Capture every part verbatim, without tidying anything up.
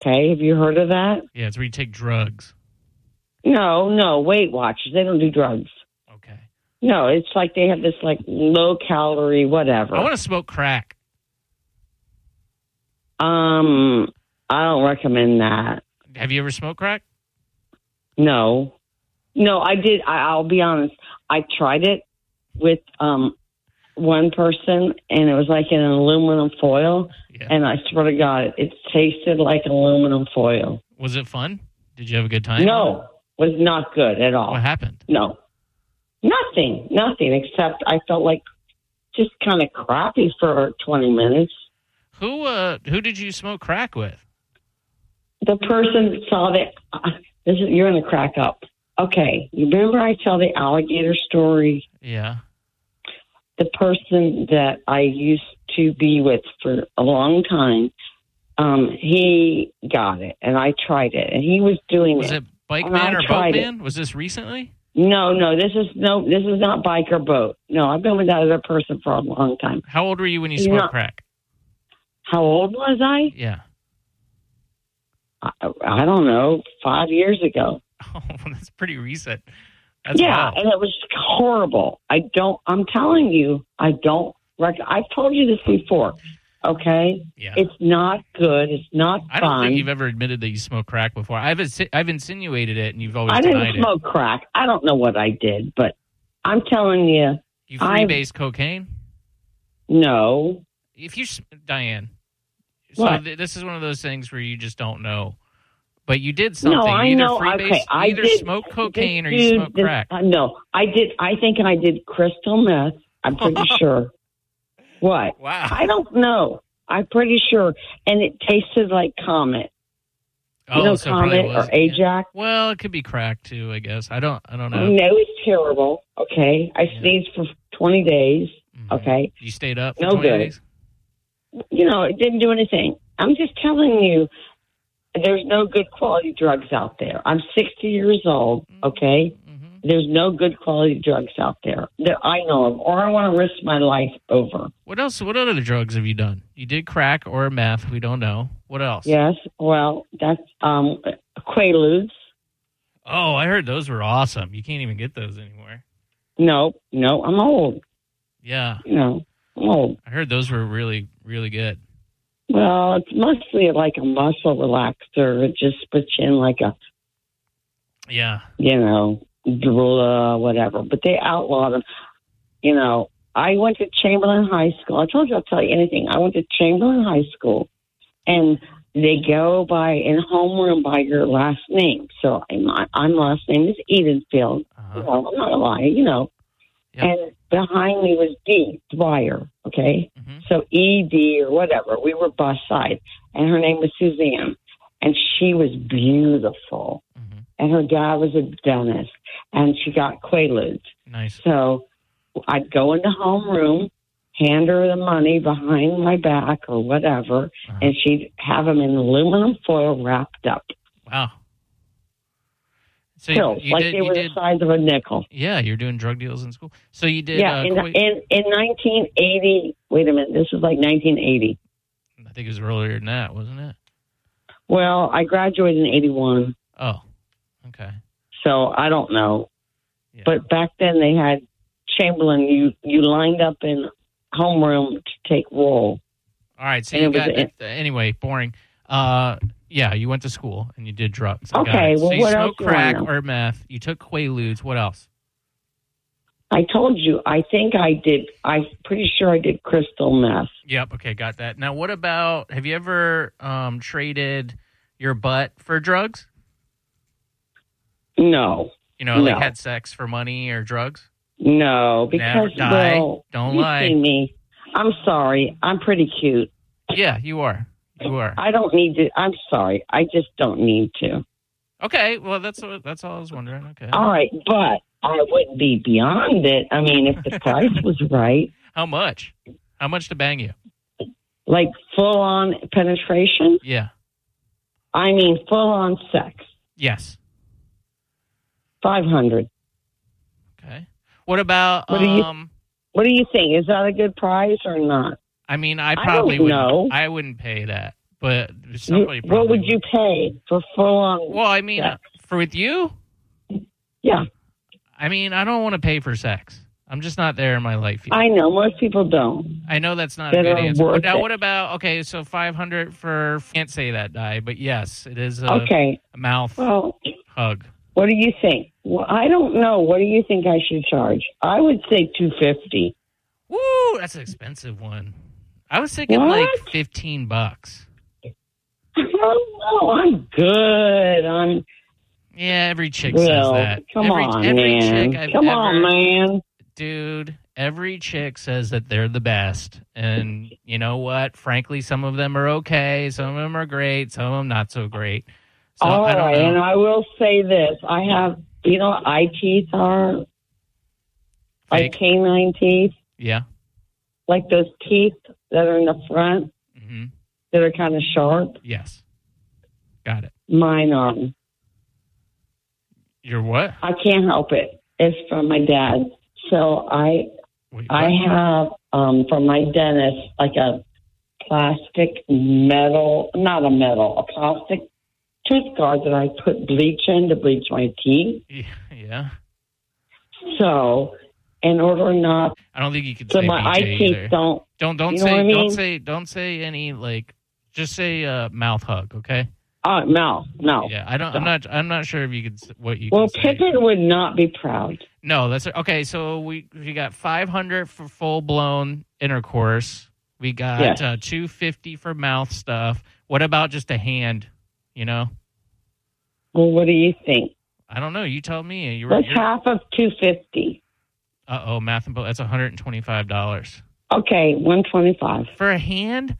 Okay, have you heard of that? Yeah, it's where you take drugs. No, no, Weight Watchers. They don't do drugs. Okay. No, it's like they have this like low calorie whatever. I want to smoke crack. Um, I don't recommend that. Have you ever smoked crack? No, no, I did. I, I'll be honest. I tried it with um one person, and it was like in an aluminum foil. Yeah. And I swear to God, it tasted like aluminum foil. Was it fun? Did you have a good time? No, was not good at all. What happened? No, nothing, nothing, except I felt like just kind of crappy for twenty minutes. Who uh who did you smoke crack with? The person saw that, uh, this is, you're going to crack up. Okay, you remember I tell the alligator story? Yeah. The person that I used to be with for a long time, um, he got it, and I tried it, and he was doing Was it. it Bike And Man I or Boat tried it. Man? Was this recently? No, no, this is no, this is not bike or boat. No, I've been with that other person for a long time. How old were you when you You're smoked not- crack? How old was I? Yeah. I, I don't know, five years ago. Oh, that's pretty recent. That's yeah, wild. and it was horrible. I don't. I'm telling you, I don't. Rec- I've told you this before. Okay, Yeah. it's not good. It's not I don't fun. think you've ever admitted that you smoked crack before. I've insi- I've insinuated it, and you've always I denied didn't smoke crack. I don't know what I did, but I'm telling you, it. You I've- freebase cocaine? no. If you, s- Diane, so What? th- this is one of those things where you just don't know. But you did something. No, I you either know. freebase, Okay, I you either did. smoked cocaine or Dude, you smoked this- crack. uh, no, I did. I think I did crystal meth. I'm pretty sure. What? Wow. I don't know. I'm pretty sure, and it tasted like Comet. oh, You know, so it probably Comet was. or Ajax. Well, it could be crack too, I guess. I don't. I don't know. No, it's terrible. Okay, I Yeah. sneezed for twenty days. Mhm. Okay, You stayed up for No twenty good. days? you know it didn't do anything. I'm just telling you, there's no good quality drugs out there. I'm sixty years old. Okay, hmm there's no good quality drugs out there that I know of, or I want to risk my life over. What else? What other drugs have you done? You did crack or meth. We don't know. What else? Yes, well, that's um, Quaaludes. Oh, I heard those were awesome. You can't even get those anymore. No, no, I'm old. Yeah, You know, I'm old. I heard those were really, really good. Well, it's mostly like a muscle relaxer. It just puts you in like a, Yeah. you know, Drula, whatever. But they outlawed them. You know, I went to Chamberlain High School. I told you I'll tell you anything. I went to Chamberlain High School, and they go by in homeroom by your last name. So my, my last name is Edenfield. Uh-huh. You know, I'm not a liar, you know. Yep. And behind me was D, Dwyer, okay? Mhm. So E D or whatever. We were bus side. And her name was Suzanne. And she was beautiful. Mhm. And her dad was a dentist. And she got Quaaludes. Nice. So I'd go into homeroom, hand her the money behind my back or whatever, Uh-huh. and she'd have them in aluminum foil wrapped up. Wow. So Pills, you, you like did. they You were did. the size of a nickel. Yeah, you're doing drug deals in school. So you did. Yeah, uh, in, Qua- in in nineteen eighty. Wait a minute, this was like nineteen eighty. I think it was earlier than that, wasn't it? Well, I graduated in eighty-one, Oh, okay. so I don't know. Yeah. But back then they had Chamberlain. You you lined up in homeroom to take roll. All right. So and you it was got a- anyway. Boring. Uh, yeah, you went to school and you did drugs. I got Okay, it. well, so you what else smoked do you wanna crack know? or meth. You took Quaaludes. What else? I told you. I think I did. I'm pretty sure I did crystal meth. Yep. Okay, got that. Now, what about? Have you ever um, traded your butt for drugs? No, You know, like No. had sex for money or drugs? no, Never because die. well, Don't you lie. see me. I'm sorry. I'm pretty cute. Yeah, you are. You are. I don't need to. I'm sorry. I just don't need to. Okay. Well, that's what, that's all I was wondering. Okay. All right, but I wouldn't be beyond it. I mean, if the price was right, How much? How much to bang you? like full on penetration. Yeah. I mean, full on sex. Yes. Five hundred. Okay. What about? What do you- um? What do you think? Is that a good price or not? I mean, I don't probably wouldn't. know. I wouldn't pay that, but somebody. You, what would would. you pay for full on? Well, I mean, sex? for with you. Yeah. I mean, I don't want to pay for sex. I'm just not there in my life yet. I know most people don't. I know that's not that a good answer. worth But now, it. what about okay? So five hundred for can't say that die, but yes, it is a, Okay. a mouth Well, hug. what do you think? Well, I don't know. What do you think I should charge? I would say two fifty. Woo, that's an expensive one. I was thinking What? like fifteen bucks. I don't know. I'm good. I'm Yeah, every chick well. says that. Come every, on, every man. chick I've Come ever, on, man. dude. Every chick says that they're the best, and you know what? Frankly, some of them are okay, some of them are great, some of them not so great. So All I don't right, know. and I will say this: I have, you know, what eye teeth are like Fake. canine teeth, Yeah. like those teeth that are in the front hmm that are kind of sharp. Yes. Got it. Mine are. You're what? I can't help it. It's from my dad. So I Wait, I what? have um, from my dentist like a plastic metal, not a metal, a plastic tooth guard that I put bleach in to bleach my teeth. Yeah. So in order not, I don't think you could so say my B J eye teeth either. don't. Don't don't you know say what I don't mean? say don't say any like just say uh, mouth hug, okay? Oh no, no. Yeah, I don't. I'm not. I'm not sure if you could. s- What you. Well, can say. Pippin would not be proud. No, that's okay. So we we got five hundred for full blown intercourse. We got Yes. uh, two fifty for mouth stuff. What about just a hand? You know, Well, what do you think? I don't know. You tell me. You That's half of two fifty. Uh oh, math and bo- that's one hundred and twenty five dollars Okay, one twenty five. for a hand.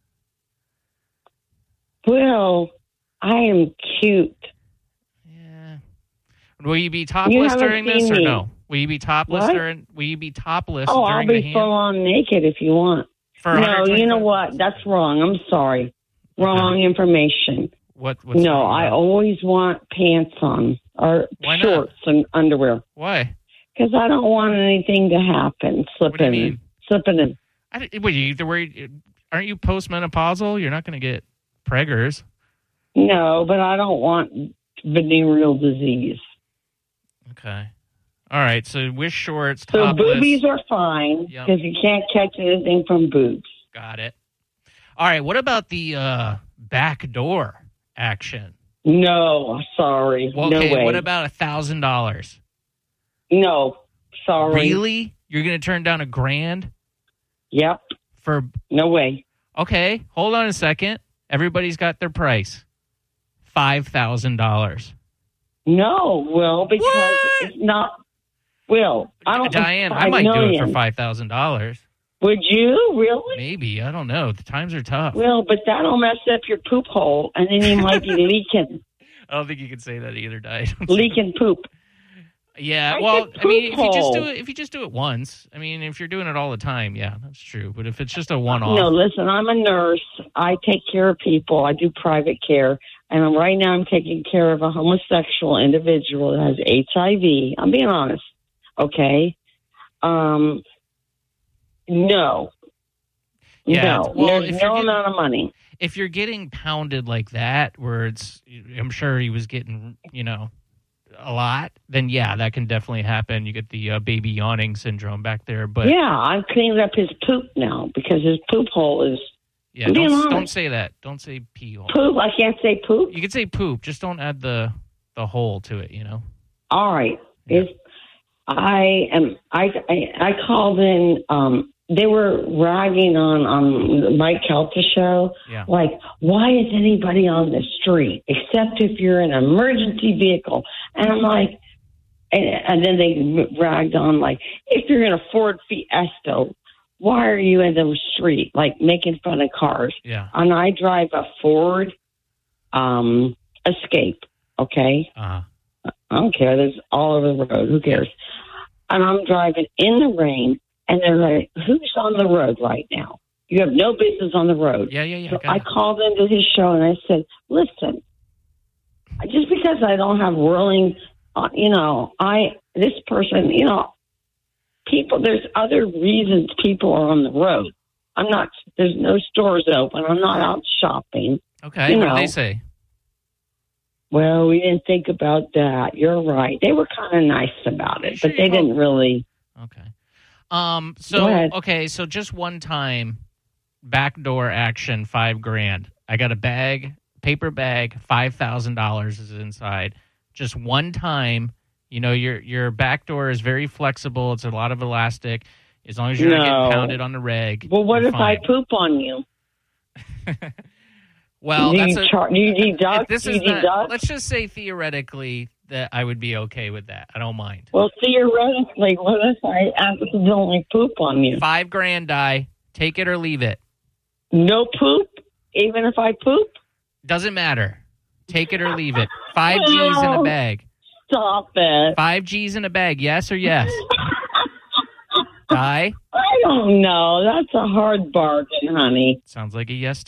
Well, I am cute. Yeah. Will you be topless haven't during this seen or me. no? Will you be topless What? during? Will you be topless Oh, I'll during the be hand? full on naked if you want. For No, you know one hundred twenty-five what? That's wrong. I'm sorry. Wrong information. What? What's No, wrong I about it? always want pants on or Why not? shorts and underwear Why? because I don't want anything to happen. What do you Slipping, mean? slipping in. I, didn't- what, you either worried? Aren't you postmenopausal? You're not going to get preggers. No, but I don't want venereal disease. Okay. All right. So with shorts, So topless. boobies are fine Yep. because you can't catch anything from boobs. Got it. All right. What about the uh, back door action? No, sorry. Well, no okay. way. What about a thousand dollars? No, sorry. Really? You're going to turn down a grand Yep. for? No way. Okay. Hold on a second. Everybody's got their price. Five thousand dollars. No, Will, because What? it's not. Will, I don't. Diane, I five might do it million. for five thousand dollars. Would you really? Maybe. I don't know. The times are tough. Well, but that'll mess up your poop hole, and then you might be leaking, I don't think you can say that either, Diane. leaking poop. Yeah, I well, said I mean, if you just poop do hole. it, if you just do it once, I mean, if you're doing it all the time, yeah, that's true. But if it's just a one-off, No, listen, I'm a nurse. I take care of people. I do private care, and right now I'm taking care of a homosexual individual that has H I V. I'm being honest. Okay. Um. No. Yeah, no. well, There's if no you're getting- amount of money. if you're getting pounded like that, where it's, I'm sure he was getting, you know, a lot, then yeah, that can definitely happen. You get the uh, baby yawning syndrome back there, but Yeah, I'm cleaning up his poop now because his poop hole is yeah, I'm being don't, honest. don't say that. Don't say pee hole. poop. I can't say poop. You can say poop, just don't add the the hole to it. You know. All right. Yeah. It's, I am. I, I I called in. Um, they were ragging on on the Mike Kelta show. Yeah. Like, why is anybody on the street except if you're in an emergency vehicle? And I'm like, and, and then they ragged on like, if you're in a Ford Fiesta, why are you in the street? Like making fun of cars. Yeah. And I drive a Ford um, Escape. Okay. Uh huh. I don't care. There's all over the road. Who cares? And I'm driving in the rain, and they're like, who's on the road right now? You have no business on the road. Yeah, yeah, yeah. So got I it. called into his show, and I said, listen, just because I don't have whirling, uh, you know, I, this person, you know, people, there's other reasons people are on the road. I'm not. There's no stores open. I'm not out shopping. Okay, You what know. did they say? Well, we didn't think about that. You're right. They were kind of nice about it, Sure but they you didn't really. Okay. Um. Go So ahead. okay. So just one time, backdoor action, five grand. I got a bag, paper bag, five thousand dollars is inside. Just one time. You know, your your back door is very flexible. It's a lot of elastic. As long as you're not No. getting pounded on the reg. Well, what you're if I fine. poop on you? Well, do that's you a, char- do you deduct? if this do is you not, deduct? let's just say theoretically that I would be okay with that. I don't mind. Well, theoretically, what if I accidentally poop on you? Five grand, die. Take it or leave it. No poop, even if I poop. Doesn't matter. Take it or leave it. Five G's in a bag. Stop it. Five G's in a bag. Yes or yes? Die. I don't know. That's a hard bargain, honey. Sounds like a yes